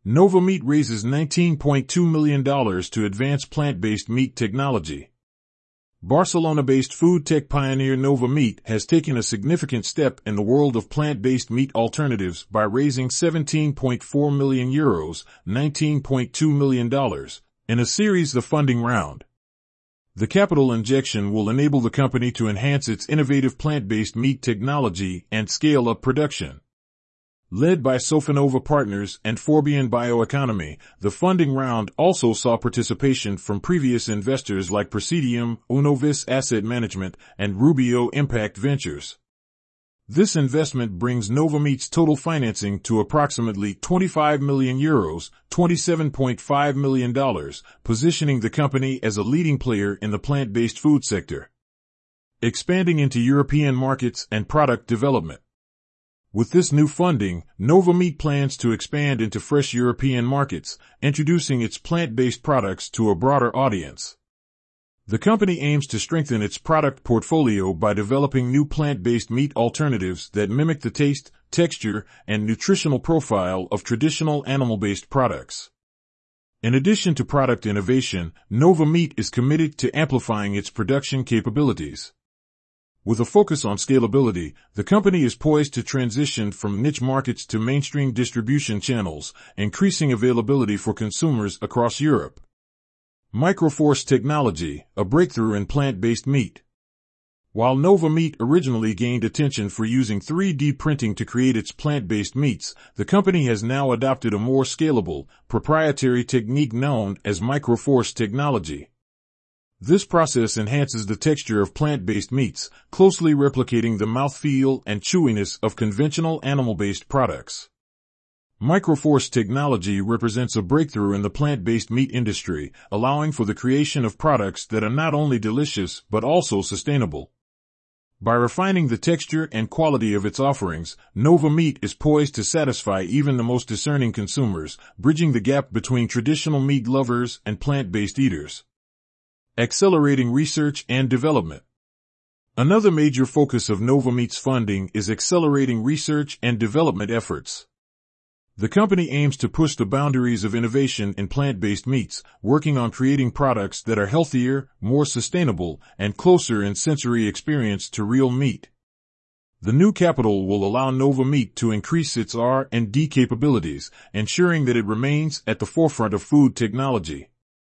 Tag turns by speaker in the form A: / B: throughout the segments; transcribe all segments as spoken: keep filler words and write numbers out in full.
A: Nova Meat raises nineteen point two million dollars to advance plant-based meat technology. Barcelona-based food tech pioneer Nova Meat has taken a significant step in the world of plant-based meat alternatives by raising seventeen point four million euros, nineteen point two million dollars, in a series of funding round. The capital injection will enable the company to enhance its innovative plant-based meat technology and scale up production. Led by Sofinova Partners and Forbion Bioeconomy, the funding round also saw participation from previous investors like Presidium, Unovis Asset Management, and Rubio Impact Ventures. This investment brings Nova Meat's total financing to approximately twenty-five million euros, twenty-seven point five million dollars, positioning the company as a leading player in the plant-based food sector. Expanding into European markets and product development. With this new funding, Nova Meat plans to expand into fresh European markets, introducing its plant-based products to a broader audience. The company aims to strengthen its product portfolio by developing new plant-based meat alternatives that mimic the taste, texture, and nutritional profile of traditional animal-based products. In addition to product innovation, Nova Meat is committed to amplifying its production capabilities. With a focus on scalability, the company is poised to transition from niche markets to mainstream distribution channels, increasing availability for consumers across Europe. Microforce technology, a breakthrough in plant-based meat. While Nova Meat originally gained attention for using three D printing to create its plant-based meats, the company has now adopted a more scalable, proprietary technique known as Microforce technology. This process enhances the texture of plant-based meats, closely replicating the mouthfeel and chewiness of conventional animal-based products. Microforce technology represents a breakthrough in the plant-based meat industry, allowing for the creation of products that are not only delicious but also sustainable. By refining the texture and quality of its offerings, Nova Meat is poised to satisfy even the most discerning consumers, bridging the gap between traditional meat lovers and plant-based eaters. Accelerating research and development. Another major focus of Nova Meat's funding is accelerating research and development efforts. The company aims to push the boundaries of innovation in plant-based meats, working on creating products that are healthier, more sustainable, and closer in sensory experience to real meat. The new capital will allow Nova Meat to increase its R and D capabilities, ensuring that it remains at the forefront of food technology.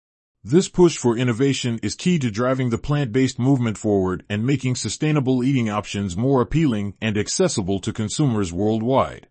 A: This push for innovation is key to driving the plant-based movement forward and making sustainable eating options more appealing and accessible to consumers worldwide.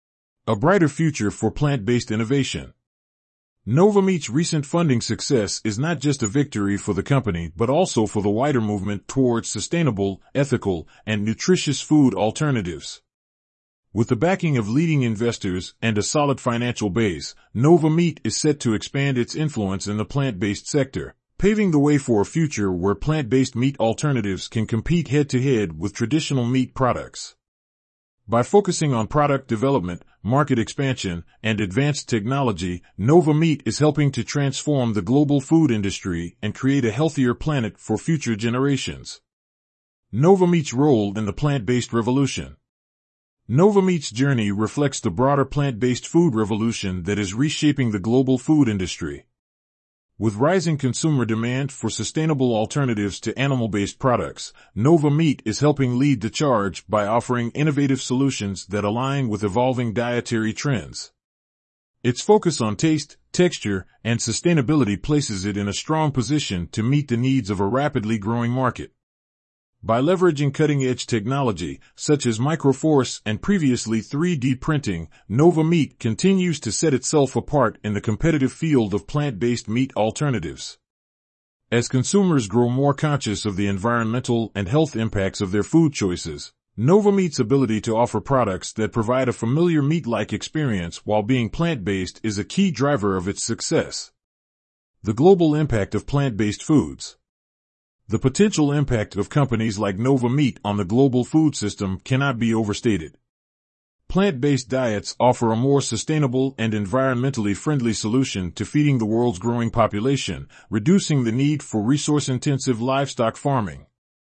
A: A brighter future for plant-based innovation. Nova Meat's recent funding success is not just a victory for the company but also for the wider movement towards sustainable, ethical, and nutritious food alternatives. With the backing of leading investors and a solid financial base, Nova Meat is set to expand its influence in the plant-based sector, paving the way for a future where plant-based meat alternatives can compete head-to-head with traditional meat products. By focusing on product development, market expansion, and advanced technology, Nova Meat is helping to transform the global food industry and create a healthier planet for future generations. Nova Meat's role in the plant-based revolution. Nova Meat's journey reflects the broader plant-based food revolution that is reshaping the global food industry. With rising consumer demand for sustainable alternatives to animal-based products, Nova Meat is helping lead the charge by offering innovative solutions that align with evolving dietary trends. Its focus on taste, texture, and sustainability places it in a strong position to meet the needs of a rapidly growing market. By leveraging cutting-edge technology, such as Microforce and previously three D printing, Nova Meat continues to set itself apart in the competitive field of plant-based meat alternatives. As consumers grow more conscious of the environmental and health impacts of their food choices, Nova Meat's ability to offer products that provide a familiar meat-like experience while being plant-based is a key driver of its success. The global impact of plant-based foods. The potential impact of companies like Nova Meat on the global food system cannot be overstated. Plant-based diets offer a more sustainable and environmentally friendly solution to feeding the world's growing population, reducing the need for resource-intensive livestock farming.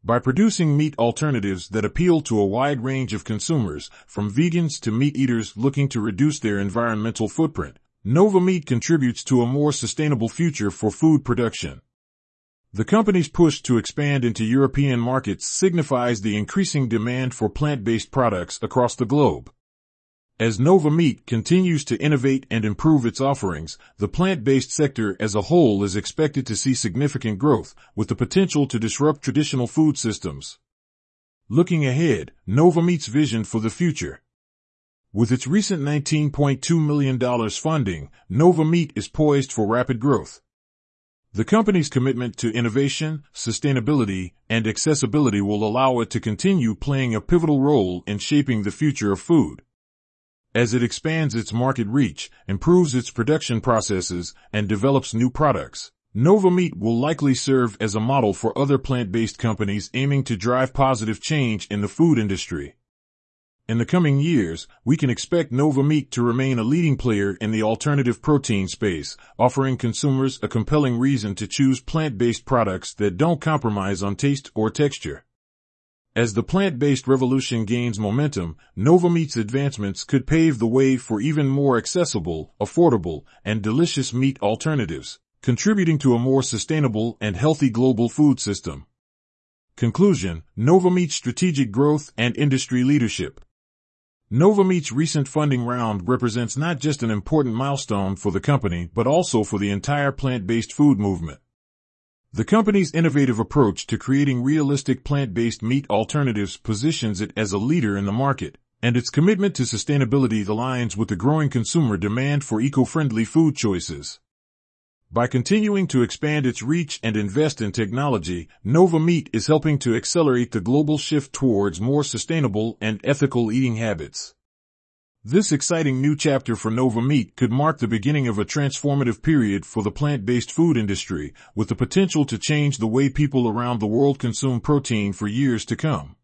A: By producing meat alternatives that appeal to a wide range of consumers, from vegans to meat eaters looking to reduce their environmental footprint, Nova Meat contributes to a more sustainable future for food production. The company's push to expand into European markets signifies the increasing demand for plant-based products across the globe. As Nova Meat continues to innovate and improve its offerings, the plant-based sector as a whole is expected to see significant growth, with the potential to disrupt traditional food systems. Looking ahead, Nova Meat's vision for the future. With its recent nineteen point two million dollars funding, Nova Meat is poised for rapid growth. The company's commitment to innovation, sustainability, and accessibility will allow it to continue playing a pivotal role in shaping the future of food. As it expands its market reach, improves its production processes, and develops new products, Nova Meat will likely serve as a model for other plant-based companies aiming to drive positive change in the food industry. In the coming years, we can expect Nova Meat to remain a leading player in the alternative protein space, offering consumers a compelling reason to choose plant-based products that don't compromise on taste or texture. As the plant-based revolution gains momentum, Nova Meat's advancements could pave the way for even more accessible, affordable, and delicious meat alternatives, contributing to a more sustainable and healthy global food system. Conclusion: Nova Meat's strategic growth and industry leadership. Nova Meat's recent funding round represents not just an important milestone for the company but also for the entire plant-based food movement. The company's innovative approach to creating realistic plant-based meat alternatives positions it as a leader in the market, and its commitment to sustainability aligns with the growing consumer demand for eco-friendly food choices. By continuing to expand its reach and invest in technology, Nova Meat is helping to accelerate the global shift towards more sustainable and ethical eating habits. This exciting new chapter for Nova Meat could mark the beginning of a transformative period for the plant-based food industry, with the potential to change the way people around the world consume protein for years to come.